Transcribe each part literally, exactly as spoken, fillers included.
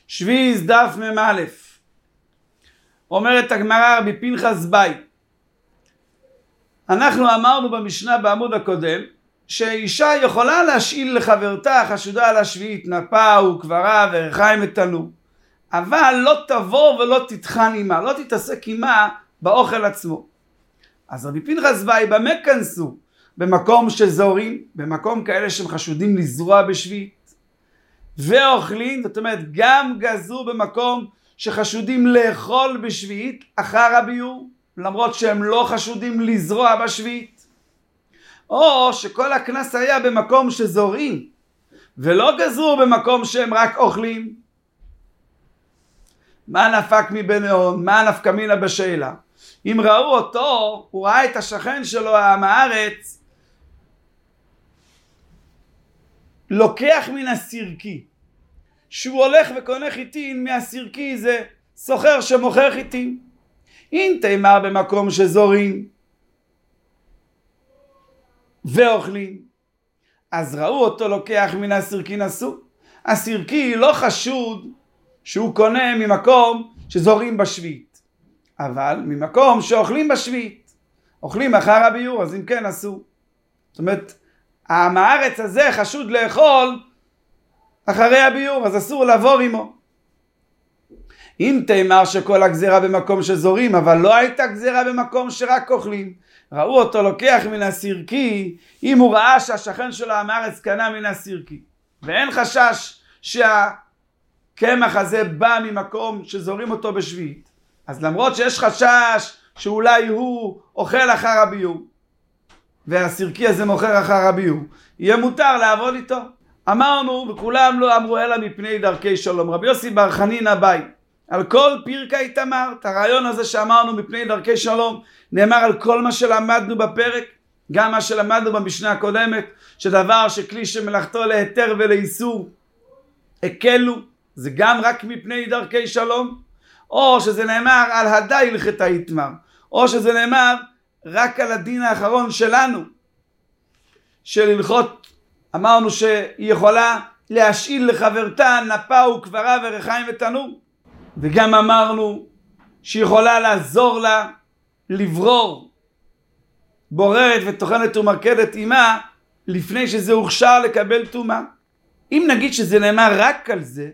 שביעיס דף מ"א. אומרת הגמרא רבי פנחס ביי, אנחנו אמרנו במשנה בעמוד הקודם שאישה יכולה להשאיל לחברתה חשודה על השביעית נפה וקברה וריחיים ותנור, אבל לא תבוא ולא תטחן עמה, לא תתעסק עמה באוכל עצמו. אז רבי פנחס ביי, במה כנסו? במקום שזורים, במקום כאלה שהם חשודים לזרוע בשביעית ואוכלים, זאת אומרת גם גזרו במקום שחשודים לאכול בשביעית אחר הביור, למרות שהם לא חשודים לזרוע בשביעית, או שכל הכנס היה במקום שזורים ולא גזרו במקום שהם רק אוכלים. מה נפק מביניהם? מה נפקא מינה בשאלה? אם ראו אותו, הוא ראה את השכן שלו העם הארץ לוקח מן הסירקי, שהוא הולך וקונה חיטין מהסירקי, זה סוחר שמוכר חיטין. אם תימר במקום שזורים ואוכלים, אז ראו אותו לוקח מן הסירקי נסו. הסירקי לא חשוד שהוא קונה ממקום שזורים בשביעית, אבל ממקום שאוכלים בשביעית, אוכלים אחר הביור, אז אם כן אסור. זאת אומרת, העם הארץ הזה חשוד לאכול אחרי הביור, אז אסור לעבור עמו. אם תאמר שכל הגזירה במקום שזורים, אבל לא הייתה גזירה במקום שרק אוכלים, ראו אותו לוקח מן הסירקי, אם הוא ראה שהשכן שלו העם הארץ קנה מן הסירקי, ואין חשש שהקמח הזה בא ממקום שזורים אותו בשביעית, אז למרות שיש חשש שאולי הוא אוכל אחר הביור, והסירקי הזה מוכר אחר הביור, יהיה מותר לעבוד איתו. אמרנו, וכולם לא אמרו אלא מפני דרכי שלום. רבי יוסי בר חנינא ביי, על כל פרקה התאמר, את הרעיון הזה שאמרנו מפני דרכי שלום, נאמר על כל מה שלמדנו בפרק, גם מה שלמדנו במשנה הקודמת, שדבר שכלי שמלאכתו להיתר ולאיסור הקלו, זה גם רק מפני דרכי שלום, או שזה נאמר על הדה הלכתה יתמר, או שזה נאמר רק על הדין האחרון שלנו, של הלכות, אמרנו שהיא יכולה להשאיל לחברתה נפה וקברה וריחיים ותנור, וגם אמרנו שהיא יכולה לעזור לה לברור בוררת וטוחנת ומרקדת עימה לפני שזה הוכשר לקבל טומאה. אם נגיד שזה נאמר רק על זה,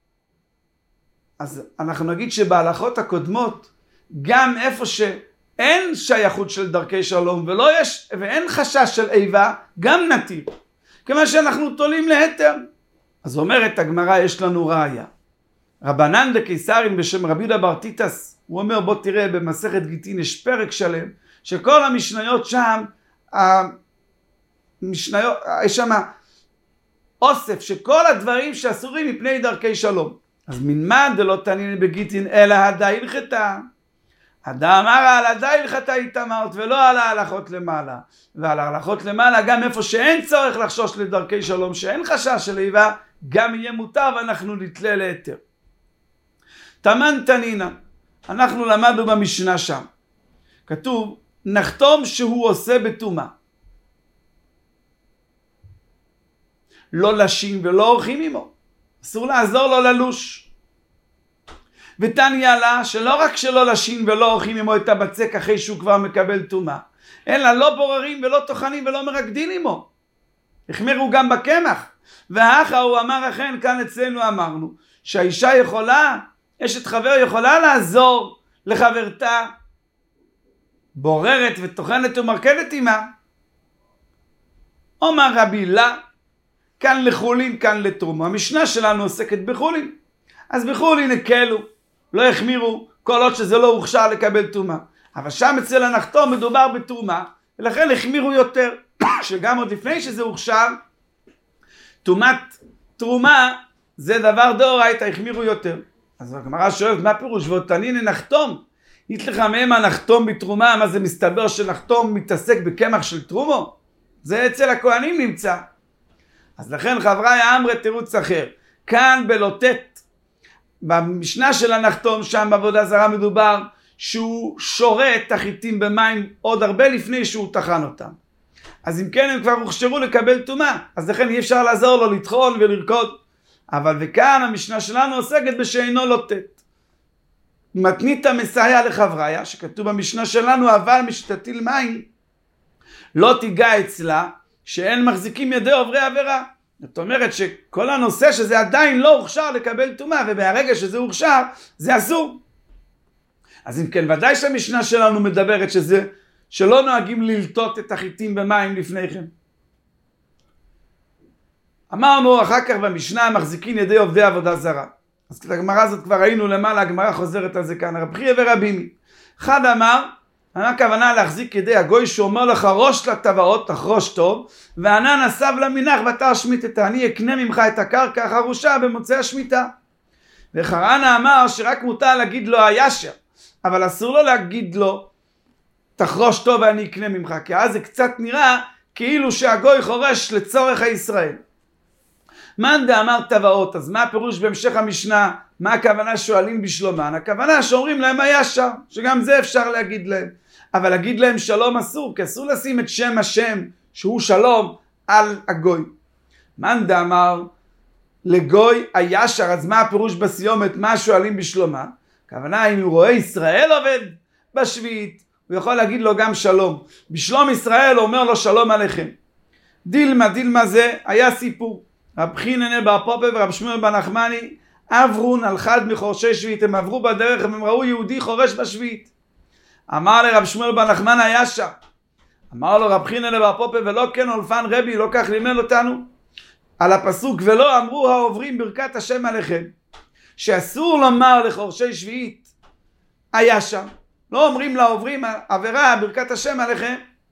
אז אנחנו נגיד שבהלכות הקודמות, גם איפה שאין שייכות של דרכי שלום ולא יש, ואין חשש של איבה, גם נתיר, כמה שאנחנו תולים להיתר. אז אומרת הגמרא, יש לנו ראיה. רבנן דקיסרים בשם רבי יהודה בר טיטס, הוא אומר, בוא תראה במסכת גיטין יש פרק שלם, שכל המשניות שם, המשניות, יש שם אוסף שכל הדברים שאסורים מפני דרכי שלום. אז מנמן דלא תנין בגיטין אלא הדה הלכתה. הדה אמרה על הדה הלכתה התאמרת, ולא על ההלכות למעלה. ועל ההלכות למעלה גם איפה שאין צורך לחשוש לדרכי שלום, שאין חשש של איבה, גם יהיה מותר ואנחנו נתלה להיתר. תמן תנינה, אנחנו למדנו במשנה שם, כתוב נחתום שהוא עושה בטומאה, לא לשין ולא אורחים עמו, אסור לעזור לו ללוש. ותניה לה שלא רק שלא לשין ולא אורחים עמו את הבצק אחרי שהוא כבר מקבל טומאה, אלא לא בוררים ולא טוחנים ולא מרקדין עמו, החמירו גם בקמח. והאחה הוא אמר אכן, כאן אצלנו אמרנו שהאישה יכולה, אשת חבר יכולה לעזור לחברתה, בוררת וטוחנת ומרקדת עימה. אומר רבי לה, כאן לחולין כאן לתרומה. המשנה שלנו עוסקת בחולין, אז בחולין הקלו, לא החמירו, כל עוד שזה לא הוכשר לקבל תרומה. אבל שם אצל הנחתום מדובר בתרומה, ולכן החמירו יותר, שגם עוד לפני שזה הוכשר, תרומת תרומה זה דבר דאורייתא, החמירו יותר. אז הגמרא שואלת, מה פירוש? ועוד תניני נחתום? יתלך מהם הנחתום בתרומה, מה זה מסתבר שנחתום מתעסק בקמח של תרומו? זה אצל הכהנים נמצא. אז לכן חברי האמרי תירוץ אחר. כאן בלוטט, במשנה של הנחתום, שם בעבודה זרה מדובר, שהוא שורה את החיטים במים עוד הרבה לפני שהוא טחן אותם. אז אם כן הם כבר הוכשרו לקבל טומאה, אז לכן אי אפשר לעזור לו לטחון ולרקוד. אבל וכאן המשנה שלנו עוסקת בשאינו לוטט. מתנית מסייע לחבריה, שכתוב במשנה שלנו, אבל משתתיל מים לא תיגע אצלה, שאין מחזיקים ידי עוברי עבירה. זאת אומרת שכל הנושא שזה עדיין לא הוכשר לקבל טומאה, ובהרגע שזה הוכשר, זה אסור. אז אם כן, ודאי שהמשנה שלנו מדברת שזה, שלא נוהגים ללטות את החיטים במים לפני כן. אמרנו אחר כך במשנה, מחזיקים ידי עובדי עבודה זרה. אז את הגמרא הזאת כבר ראינו למעלה, הגמרא חוזרת על זה כאן, רב חייא ורבי. אחד אמר, מה הכוונה להחזיק ידי הגוי שאומר לך ראש לטבעות, תחרוש טוב, וענן נסב למנח ואתה השמיטת, אני אקנה ממך את הקרקע החרושה במוצאי השמיטה. וחרנה אמר שרק מותר להגיד לו הישר, אבל אסור לו להגיד לו תחרוש טוב ואני אקנה ממך, כי אז זה קצת נראה כאילו שהגוי חורש לצורך הישראל. מאן דאמר טבעות, אז מה הפירוש בהמשך המשנה? מה הכוונה שואלים בשלומן? הכוונה שאומרים להם הישר, שגם זה אפשר להגיד להם. אבל להגיד להם שלום אסור, כי אסור לשים את שם השם שהוא שלום על הגוי. מאן דאמר לגוי הישר, אז מה הפירוש בסיומת? מה שואלים בשלומן? הכוונה אם הוא רואה ישראל עובד בשביעית, הוא יכול להגיד לו גם שלום. בשלום ישראל הוא אומר לו שלום עליכם. דילמה, דילמה זה היה סיפור. רב חיננה בר פופה ורב שמואל בר נחמני עברון על חד מחורשי שביעית, הם עברו בדרך והם ראו יהודי חורש בשביעית. אמר לרב שמואל בר נחמני הישר, אמר לו רב חיננה בר פופה ולא כן אולפן רבי, לא כך לימד אותנו על הפסוק ולא אמרו העוברים ברכת השם עליכם, שאסור לומר לחורשי שביעית הישר, לא אומרים לעוברים עבירה ברכת השם עליכם.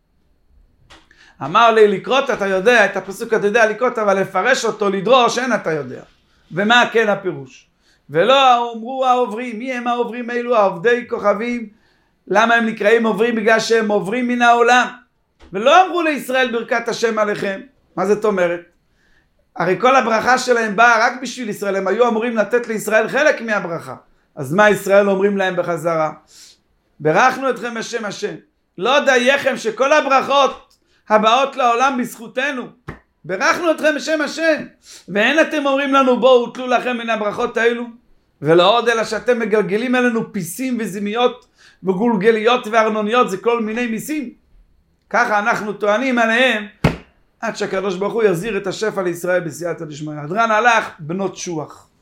אמר לי לקרות אתה יודע את הפסוק, אתה יודע לקרות, אבל לפרש אותו לדרוש אין אתה יודע. ומה כן הפירוש? ולא אמרו העוברים, מי הם העוברים האלו? העובדי כוכבים. למה הם נקראים עוברים? בגלל שהם עוברים מן העולם. ולא אמרו לישראל ברכת השם עליכם. מה זאת אומרת? הרי כל הברכה שלהם באה רק בשביל ישראל, הם היו אמורים לתת לישראל חלק מהברכה. אז מה ישראל אומרים להם בחזרה? ברכנו אתכם בשם השם. לא דייכם שכל הברכות הבאות לעולם בזכותנו, ברכנו אתכם בשם השם, ואין אתם אומרים לנו בואו תלו לכם מן הברכות האלו, ולא עוד אלא שאתם מגלגלים אלינו פיסים וזימיות וגולגליות וארנוניות, זה כל מיני מיסים. ככה אנחנו טוענים עליהם עד שהקדוש ברוך הוא יחזיר את השפע לישראל בסייעתא דשמיא. הדרן הלך בנות שוח.